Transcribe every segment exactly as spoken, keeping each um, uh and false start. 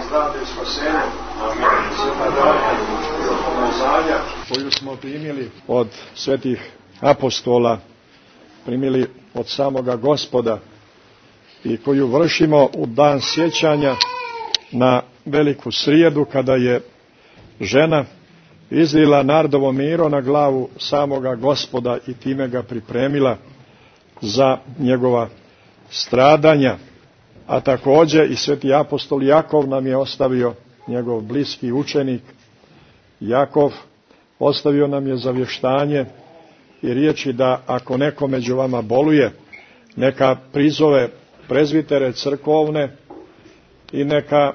pravde i spasenja, sveta dana i pomazanja koju smo primili od svetih apostola, primili od samoga Gospoda i koju vršimo u dan sjećanja na veliku srijedu, kada je žena izlila nardovo miro na glavu samoga Gospoda i time ga pripremila za njegova stradanja. A također i sveti apostol Jakov nam je ostavio, njegov bliski učenik Jakov, ostavio nam je zavještanje i riječi da ako neko među vama boluje, neka prizove prezbitere crkovne i neka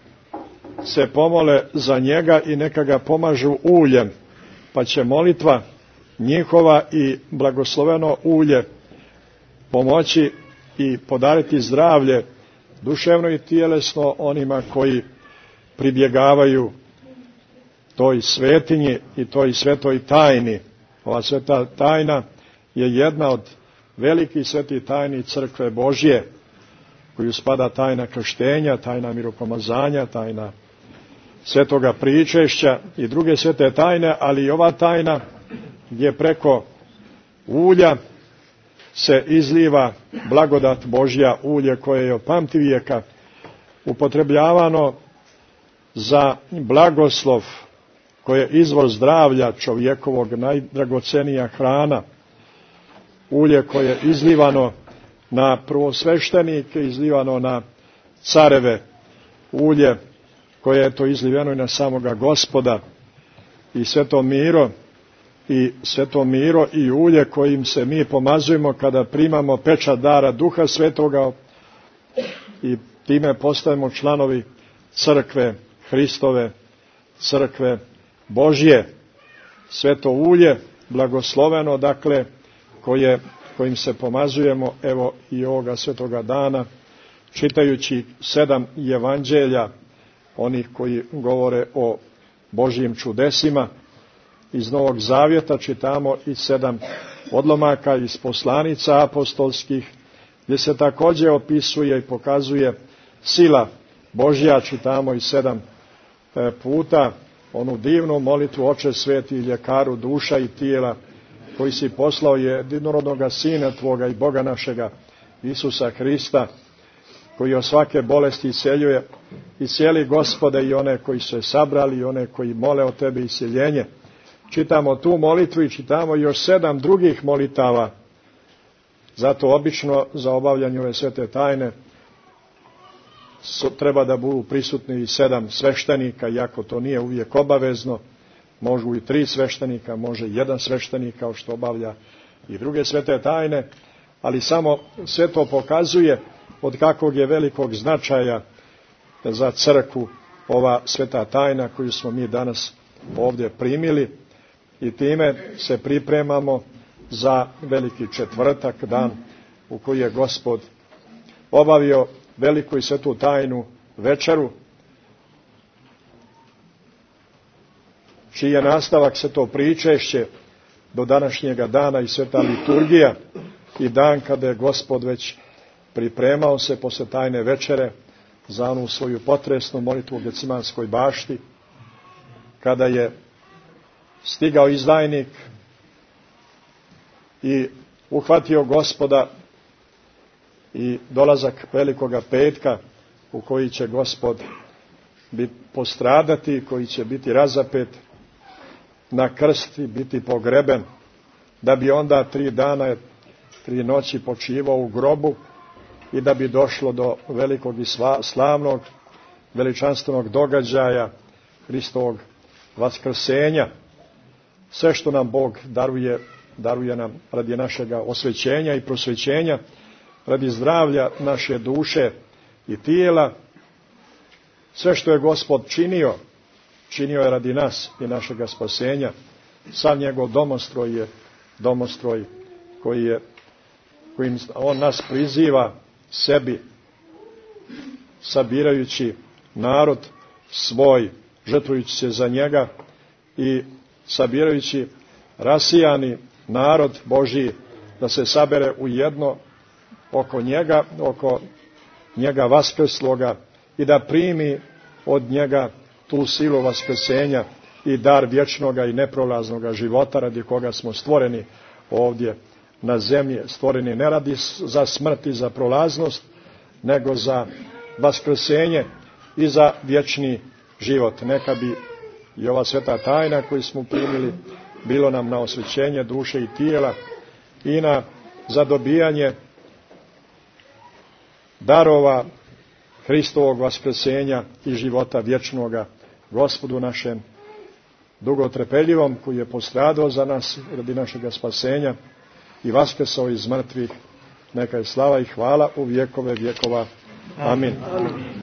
se pomole za njega i neka ga pomažu uljem, pa će molitva njihova i blagosloveno ulje pomoći i podariti zdravlje duševno i tjelesno onima koji pribjegavaju toj svetinji i toj svetoj tajni. Ova sveta tajna je jedna od velikih svetih tajni Crkve Božje, koju spada tajna krštenja, tajna miropomazanja, tajna svetoga pričešća i druge svete tajne, ali i ova tajna gdje preko ulja se izliva blagodat Božja, ulje koje je od pamtivijeka upotrebljavano za blagoslov, koje je izvor zdravlja čovjekovog, najdragocenija hrana, ulje koje je izlivano na prvosveštenike, izlivano na careve, ulje koje je to izliveno i na samoga Gospoda, i sveto miro i sveto miro i ulje kojim se mi pomazujemo kada primamo pečat dara Duha Svetoga i time postajemo članovi crkve Hristove, crkve Božje. Sveto ulje, blagosloveno, dakle, koje, kojim se pomazujemo, evo i ovoga svetoga dana, čitajući sedam evanđelja, onih koji govore o Božjim čudesima. Iz Novog Zavjeta čitamo i sedam odlomaka iz poslanica apostolskih, gdje se također opisuje i pokazuje sila Božja. Čitamo i sedam puta onu divnu molitvu: Oče sveti, ljekaru duša i tijela, koji si poslao jedinorodnoga Sina Tvoga i Boga našega, Isusa Hrista, koji od svake bolesti isceljuje, iscijeli Gospode i one koji se sabrali i one koji mole o Tebi isceljenje. Čitamo tu molitvu i čitamo još sedam drugih molitava. Zato obično za obavljanje ove svete tajne treba da budu prisutni i sedam sveštenika, iako to nije uvijek obavezno. Mogu i tri sveštenika, može jedan sveštenik, kao što obavlja i druge svete tajne, ali samo sve to pokazuje od kakvog je velikog značaja za crkvu ova sveta tajna koju smo mi danas ovdje primili, i time se pripremamo za veliki četvrtak, dan u koji je Gospod obavio veliku i svetu tajnu večeru, čiji je nastavak sveto pričešće do današnjega dana i sveta liturgija, i dan kada je Gospod već pripremao se posle tajne večere za onu svoju potresnu molitvu u Gecimanskoj bašti, kada je stigao izdajnik i uhvatio Gospoda, i dolazak velikoga petka u koji će Gospod biti postradati, koji će biti razapet na krst i biti pogreben, da bi onda tri dana, tri noći počivao u grobu i da bi došlo do velikog i slavnog, veličanstvenog događaja Hristovog vaskrsenja. Sve što nam Bog daruje, daruje nam radi našega osvećenja i prosvećenja, radi zdravlja naše duše i tijela. Sve što je Gospod činio, činio je radi nas i našega spasenja. Sam njegov domostroj je domostroj koji je, kojim on nas priziva sebi, sabirajući narod svoj, žrtvujući se za njega i sabirajući rasijani narod Božji da se sabere u jedno oko njega, oko njega vaskrsloga, i da primi od njega tu silu vaskrsenja i dar vječnoga i neprolaznoga života radi koga smo stvoreni ovdje na zemlji, stvoreni ne radi za smrt i za prolaznost, nego za vaskrsenje i za vječni život. Neka bi i ova sveta tajna koju smo primili bilo nam na osvećenje duše i tijela i na zadobijanje darova Hristovog vaskrsenja i života vječnoga Gospodu našem dugotrpeljivom, koji je postradao za nas radi našega spasenja i vaskrsao iz mrtvih. Neka je slava i hvala u vjekove vjekova. Amin. Amin.